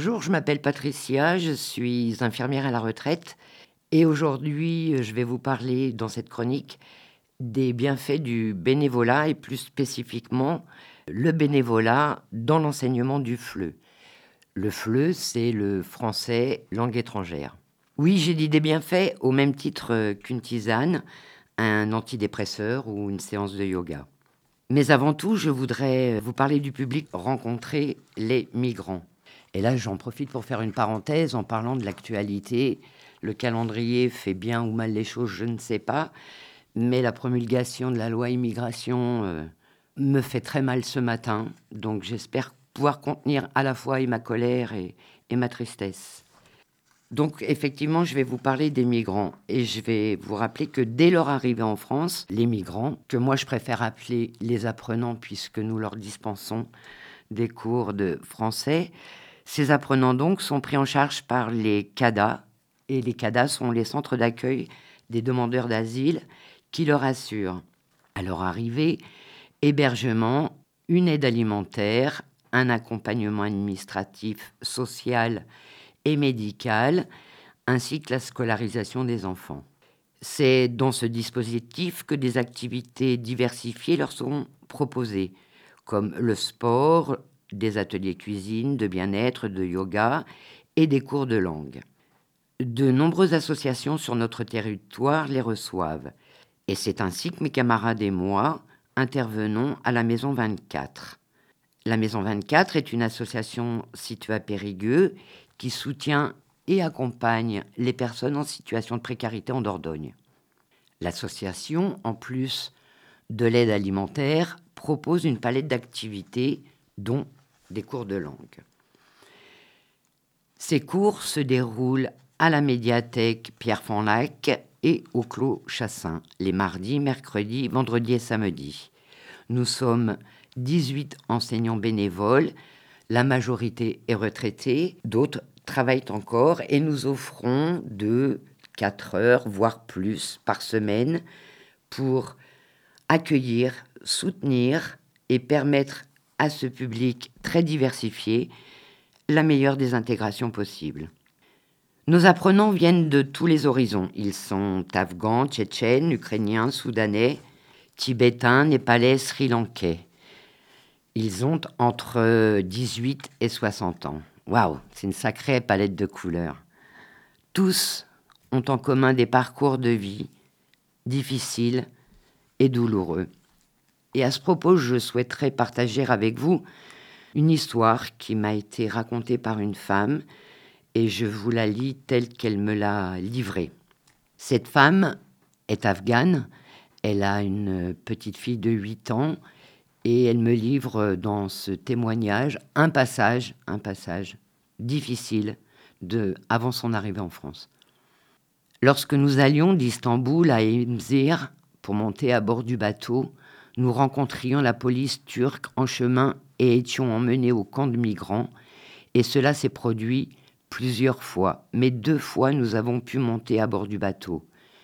Bonjour, je m'appelle Patricia, je suis infirmière à la retraite et aujourd'hui, je vais vous parler dans cette chronique des bienfaits du bénévolat et plus spécifiquement le bénévolat dans l'enseignement du FLE. Le FLE, c'est le français langue étrangère. Oui, j'ai dit des bienfaits au même titre qu'une tisane, un antidépresseur ou une séance de yoga. Mais avant tout, je voudrais vous parler du public rencontrer les migrants. Et là, j'en profite pour faire une parenthèse en parlant de l'actualité. Le calendrier fait bien ou mal les choses, je ne sais pas. Mais la promulgation de la loi immigration me fait très mal ce matin. Donc j'espère pouvoir contenir à la fois ma colère et ma tristesse. Donc effectivement, je vais vous parler des migrants. Et je vais vous rappeler que dès leur arrivée en France, les migrants, que moi je préfère appeler les apprenants puisque nous leur dispensons des cours de français, ces apprenants donc sont pris en charge par les CADA, et les CADA sont les centres d'accueil des demandeurs d'asile qui leur assurent, à leur arrivée, hébergement, une aide alimentaire, un accompagnement administratif, social et médical, ainsi que la scolarisation des enfants. C'est dans ce dispositif que des activités diversifiées leur sont proposées, comme le sport, des ateliers cuisine, de bien-être, de yoga et des cours de langue. De nombreuses associations sur notre territoire les reçoivent. Et c'est ainsi que mes camarades et moi intervenons à la Maison 24. La Maison 24 est une association située à Périgueux qui soutient et accompagne les personnes en situation de précarité en Dordogne. L'association, en plus de l'aide alimentaire, propose une palette d'activités, dont des cours de langue. Ces cours se déroulent à la médiathèque Pierre-Fanlac et au Clos Chassin, les mardis, mercredis, vendredis et samedis. Nous sommes 18 enseignants bénévoles, la majorité est retraitée, d'autres travaillent encore et nous offrons 4 heures, voire plus, par semaine pour accueillir, soutenir et permettre à ce public très diversifié la meilleure des intégrations possibles. Nos apprenants viennent de tous les horizons. Ils sont afghans, tchétchènes, ukrainiens, soudanais, tibétains, népalais, sri-lankais. Ils ont entre 18 et 60 ans. Waouh, c'est une sacrée palette de couleurs. Tous ont en commun des parcours de vie difficiles et douloureux. Et à ce propos, je souhaiterais partager avec vous une histoire qui m'a été racontée par une femme et je vous la lis telle qu'elle me l'a livrée. Cette femme est afghane, elle a une petite fille de 8 ans et elle me livre dans ce témoignage un passage difficile avant son arrivée en France. Lorsque nous allions d'Istanbul à Izmir pour monter à bord du bateau, nous rencontrions la police turque en chemin et étions emmenés au camp de migrants. Et cela s'est produit plusieurs fois, mais 2 fois nous avons pu monter à bord du bateau.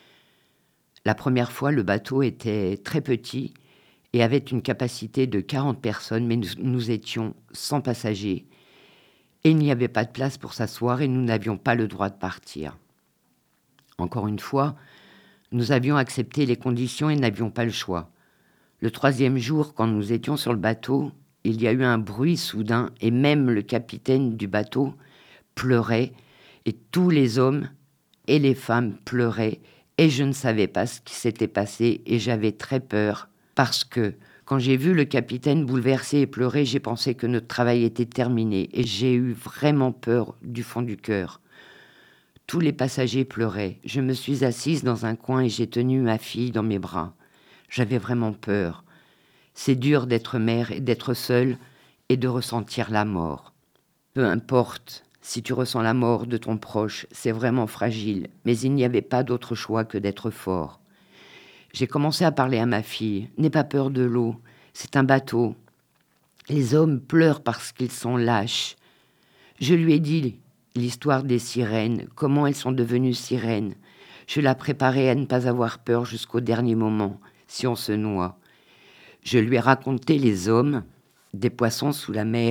La première fois, le bateau était très petit et avait une capacité de 40 personnes, mais nous étions 100 passagers. Et il n'y avait pas de place pour s'asseoir et nous n'avions pas le droit de partir. Encore une fois, nous avions accepté les conditions et n'avions pas le choix. Le 3e jour, quand nous étions sur le bateau, il y a eu un bruit soudain et même le capitaine du bateau pleurait et tous les hommes et les femmes pleuraient et je ne savais pas ce qui s'était passé et j'avais très peur parce que quand j'ai vu le capitaine bouleversé et pleurer, j'ai pensé que notre travail était terminé et j'ai eu vraiment peur du fond du cœur. Tous les passagers pleuraient. Je me suis assise dans un coin et j'ai tenu ma fille dans mes bras. J'avais vraiment peur. C'est dur d'être mère et d'être seule et de ressentir la mort. Peu importe si tu ressens la mort de ton proche, c'est vraiment fragile, mais il n'y avait pas d'autre choix que d'être fort. J'ai commencé à parler à ma fille. N'aie pas peur de l'eau, c'est un bateau. Les hommes pleurent parce qu'ils sont lâches. Je lui ai dit l'histoire des sirènes, comment elles sont devenues sirènes. Je la préparais à ne pas avoir peur jusqu'au dernier moment, si on se noie. Je lui ai raconté les hommes, des poissons sous la mer,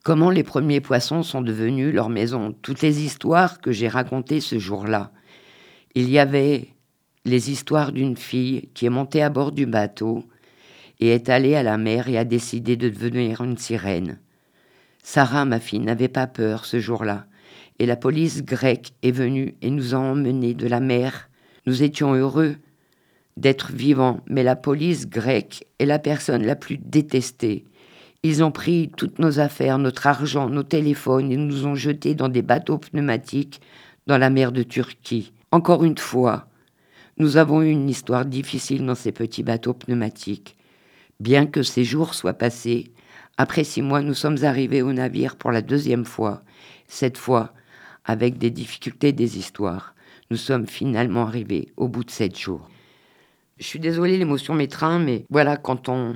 Comment les premiers poissons sont devenus leur maison. Toutes les histoires que j'ai racontées ce jour-là. Il y avait les histoires d'une fille qui est montée à bord du bateau et est allée à la mer et a décidé de devenir une sirène. Sarah, ma fille, n'avait pas peur ce jour-là. Et la police grecque est venue et nous a emmenés de la mer. Nous étions heureux d'être vivants, mais la police grecque est la personne la plus détestée. Ils ont pris toutes nos affaires, notre argent, nos téléphones et nous ont jetés dans des bateaux pneumatiques dans la mer de Turquie. Encore une fois, nous avons eu une histoire difficile dans ces petits bateaux pneumatiques. Bien que ces jours soient passés, après 6 mois, nous sommes arrivés au navire pour la 2e fois. Cette fois, avec des difficultés des histoires, nous sommes finalement arrivés au bout de 7 jours. Je suis désolée, l'émotion m'étreint, mais voilà, quand on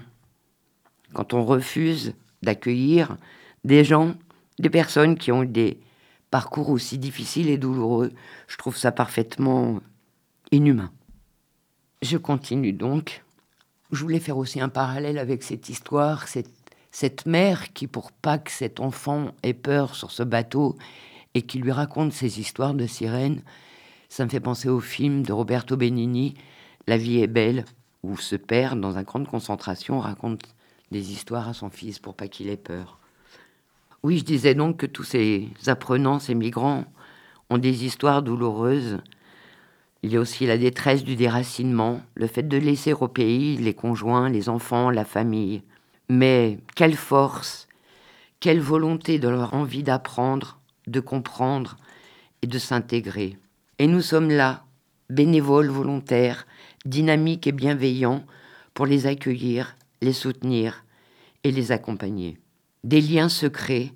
refuse d'accueillir des gens, des personnes qui ont eu des parcours aussi difficiles et douloureux, je trouve ça parfaitement inhumain. Je continue donc. Je voulais faire aussi un parallèle avec cette histoire, cette mère qui, pour pas que cet enfant ait peur sur ce bateau et qui lui raconte ces histoires de sirènes, ça me fait penser au film de Roberto Benigni, La vie est belle, où ce père, dans un camp de concentration, raconte des histoires à son fils pour pas qu'il ait peur. Oui, je disais donc que tous ces apprenants, ces migrants, ont des histoires douloureuses. Il y a aussi la détresse du déracinement, le fait de laisser au pays les conjoints, les enfants, la famille. Mais quelle force, quelle volonté de leur envie d'apprendre, de comprendre et de s'intégrer. Et nous sommes là, bénévoles, volontaires, dynamiques et bienveillants, pour les accueillir, les soutenir et les accompagner. Des liens se créent,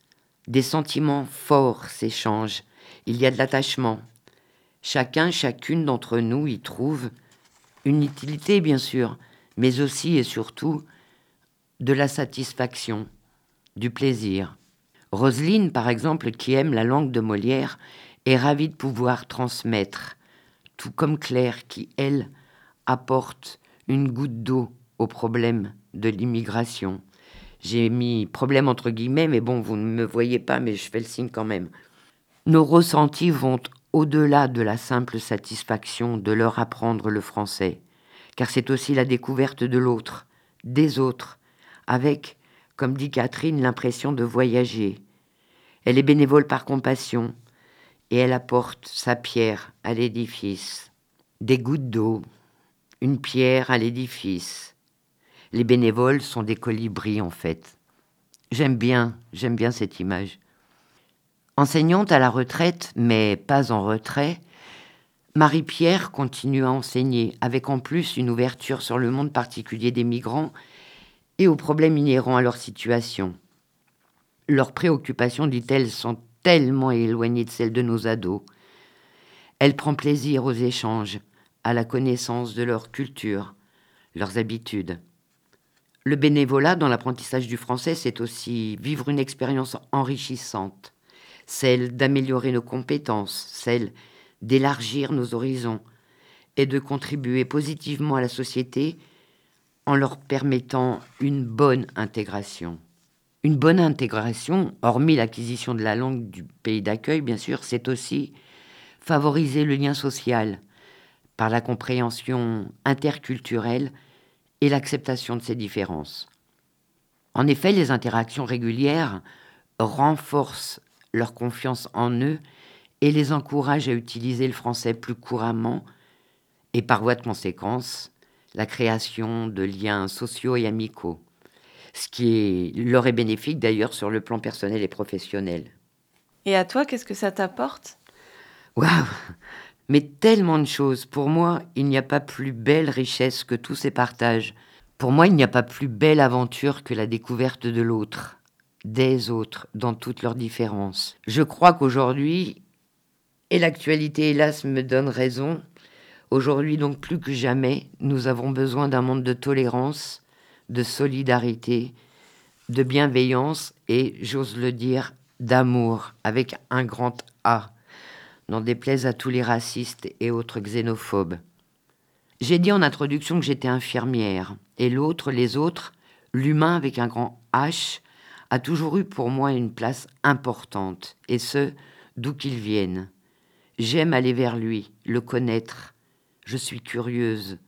des sentiments forts s'échangent, il y a de l'attachement. Chacun, chacune d'entre nous y trouve une utilité, bien sûr, mais aussi et surtout de la satisfaction, du plaisir. Roselyne, par exemple, qui aime la langue de Molière, est ravie de pouvoir transmettre, tout comme Claire, qui, elle, apporte une goutte d'eau au problème de l'immigration. J'ai mis problème entre guillemets, mais bon, vous ne me voyez pas, mais je fais le signe quand même. Nos ressentis vont au-delà de la simple satisfaction de leur apprendre le français, car c'est aussi la découverte de l'autre, des autres, avec, comme dit Catherine, l'impression de voyager. Elle est bénévole par compassion, et elle apporte sa pierre à l'édifice. Des gouttes d'eau, une pierre à l'édifice. Les bénévoles sont des colibris, en fait. J'aime bien cette image. Enseignante à la retraite, mais pas en retrait, Marie-Pierre continue à enseigner, avec en plus une ouverture sur le monde particulier des migrants et aux problèmes inhérents à leur situation. Leurs préoccupations, dit-elle, sont tellement éloignées de celles de nos ados. Elle prend plaisir aux échanges, à la connaissance de leur culture, leurs habitudes. Le bénévolat dans l'apprentissage du français, c'est aussi vivre une expérience enrichissante, celle d'améliorer nos compétences, celle d'élargir nos horizons et de contribuer positivement à la société en leur permettant une bonne intégration. Une bonne intégration, hormis l'acquisition de la langue du pays d'accueil, bien sûr, c'est aussi favoriser le lien social par la compréhension interculturelle et l'acceptation de ces différences. En effet, les interactions régulières renforcent leur confiance en eux et les encouragent à utiliser le français plus couramment et par voie de conséquence, la création de liens sociaux et amicaux, ce qui leur est bénéfique d'ailleurs sur le plan personnel et professionnel. Et à toi, qu'est-ce que ça t'apporte ? Waouh ! Mais tellement de choses. Pour moi, il n'y a pas plus belle richesse que tous ces partages. Pour moi, il n'y a pas plus belle aventure que la découverte de l'autre, des autres, dans toutes leurs différences. Je crois qu'aujourd'hui, et l'actualité, hélas, me donne raison, aujourd'hui, donc plus que jamais, nous avons besoin d'un monde de tolérance, de solidarité, de bienveillance et, j'ose le dire, d'amour, avec un grand A. N'en déplaise à tous les racistes et autres xénophobes. J'ai dit en introduction que j'étais infirmière, et l'autre, les autres, l'humain avec un grand H, a toujours eu pour moi une place importante, et ce, d'où qu'il vienne. J'aime aller vers lui, le connaître. Je suis curieuse.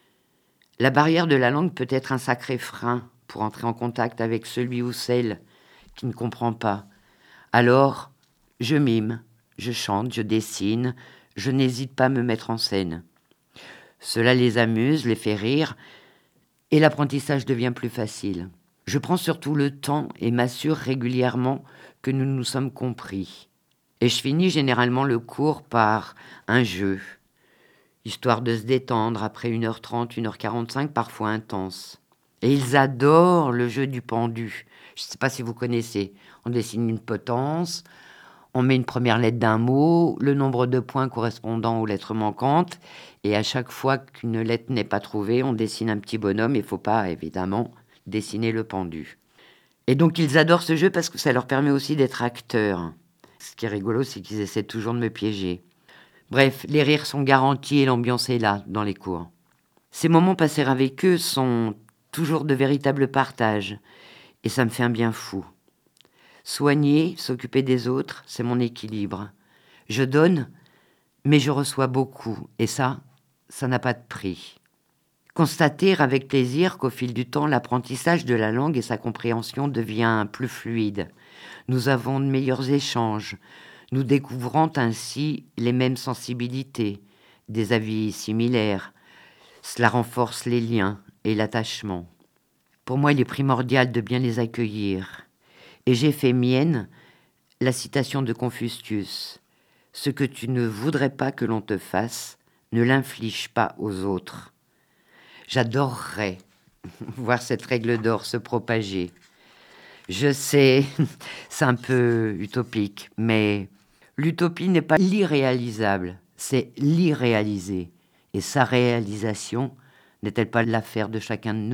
La barrière de la langue peut être un sacré frein pour entrer en contact avec celui ou celle qui ne comprend pas. Alors, je mime, je chante, je dessine, je n'hésite pas à me mettre en scène. Cela les amuse, les fait rire, et l'apprentissage devient plus facile. Je prends surtout le temps et m'assure régulièrement que nous nous sommes compris. Et je finis généralement le cours par un jeu, histoire de se détendre après 1h30, 1h45, parfois intense. Et ils adorent le jeu du pendu. Je ne sais pas si vous connaissez. On dessine une potence, on met une première lettre d'un mot, le nombre de points correspondant aux lettres manquantes, et à chaque fois qu'une lettre n'est pas trouvée, on dessine un petit bonhomme. Il ne faut pas, évidemment, dessiner le pendu. Et donc ils adorent ce jeu parce que ça leur permet aussi d'être acteurs. Ce qui est rigolo, c'est qu'ils essaient toujours de me piéger. Bref, les rires sont garantis et l'ambiance est là, dans les cours. Ces moments passés avec eux sont toujours de véritables partages, et ça me fait un bien fou. Soigner, s'occuper des autres, c'est mon équilibre. Je donne, mais je reçois beaucoup, et ça n'a pas de prix. Constater avec plaisir qu'au fil du temps, l'apprentissage de la langue et sa compréhension devient plus fluide. Nous avons de meilleurs échanges, nous découvrant ainsi les mêmes sensibilités, des avis similaires. Cela renforce les liens et l'attachement. Pour moi, il est primordial de bien les accueillir. Et j'ai fait mienne la citation de Confucius. « Ce que tu ne voudrais pas que l'on te fasse, ne l'inflige pas aux autres. » J'adorerais voir cette règle d'or se propager. Je sais, c'est un peu utopique, mais l'utopie n'est pas l'irréalisable, c'est l'irréalisé. Et sa réalisation n'est-elle pas l'affaire de chacun de nous ?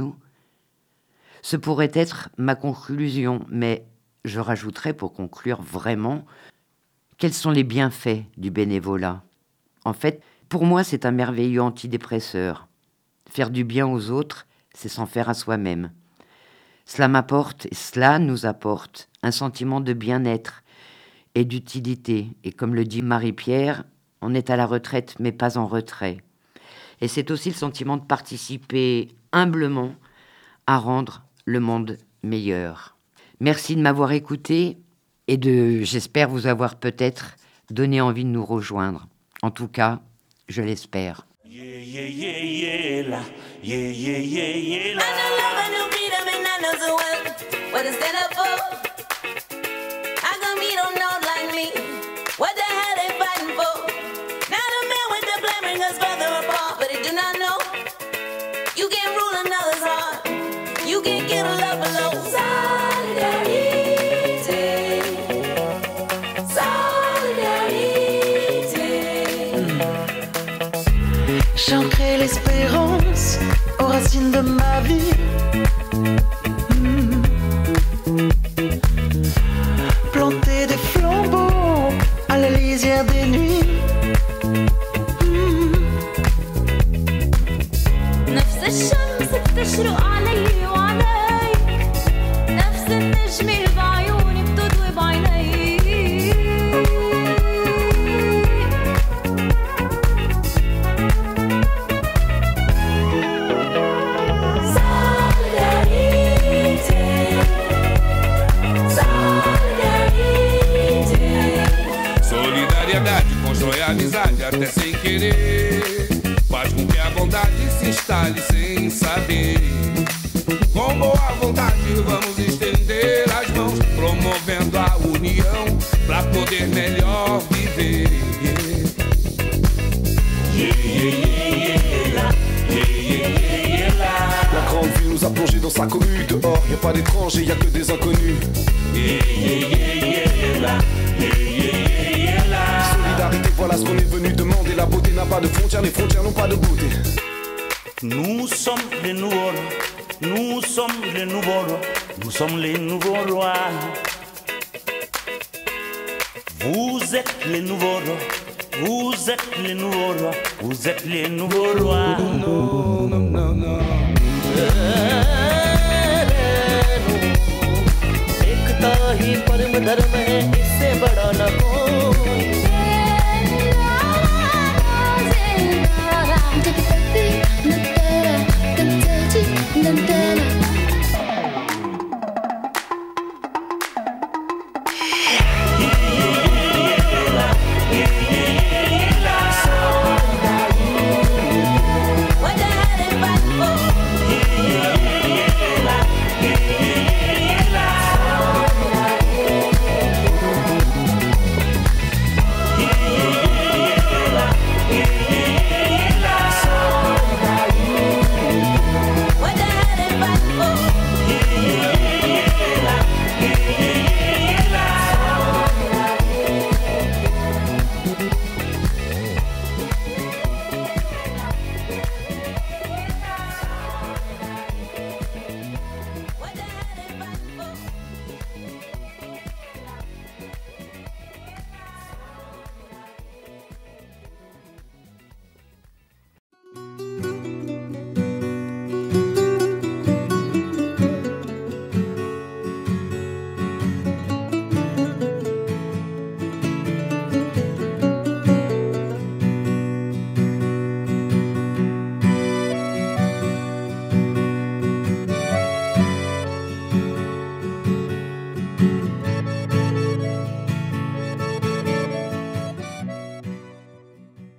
Ce pourrait être ma conclusion, mais je rajouterais pour conclure vraiment, quels sont les bienfaits du bénévolat ? En fait, pour moi, c'est un merveilleux antidépresseur. Faire du bien aux autres, c'est s'en faire à soi-même. Cela nous apporte un sentiment de bien-être et d'utilité. Et comme le dit Marie-Pierre, on est à la retraite, mais pas en retrait. Et c'est aussi le sentiment de participer humblement à rendre le monde meilleur. Merci de m'avoir écouté et j'espère vous avoir peut-être donné envie de nous rejoindre. En tout cas, je l'espère. Yeah, yeah, yeah, yeah, la. Yeah, yeah, yeah, yeah, la. I know love, I know freedom, and I know so well what to stand up for. How come you don't know like me? What the hell they fighting for? Not a man with the blame bring us further apart, but they do not know. You can't rule another's heart. You can't get a love below. Solidarity. J'ancrais l'espérance aux racines de ma vie. Planter des flambeaux à la lisière des nuits. نفس الشمس بتشرق علي وعليك نفس النجمة بعيوني بتضوي بعينيك Solidariedade constrói amizade até sem querer. Faz com que a bondade se instale sem saber. Com boa vontade vamos estender as mãos, promovendo a união pra poder melhor viver. Yeah, yeah, yeah, yeah, la. Yeah, yeah, yeah, yeah, la. La grande ville nous a plongé dans sa cohue. Dehors, y a pas d'étrangers, y a que des inconnus. Yeah, yeah, yeah, yeah, la. Yeah, yeah, yeah, yeah, la. Solidarité, voilà ce qu'on est venu demander. La beauté n'a pas de frontières, les frontières n'ont pas de beauté. Nous sommes les nouveaux rois, nous sommes les nouveaux rois, nous sommes les nouveaux rois. Vous êtes les nouveaux rois, vous êtes les nouveaux rois, vous êtes les nouveaux rois. No, no, no, no.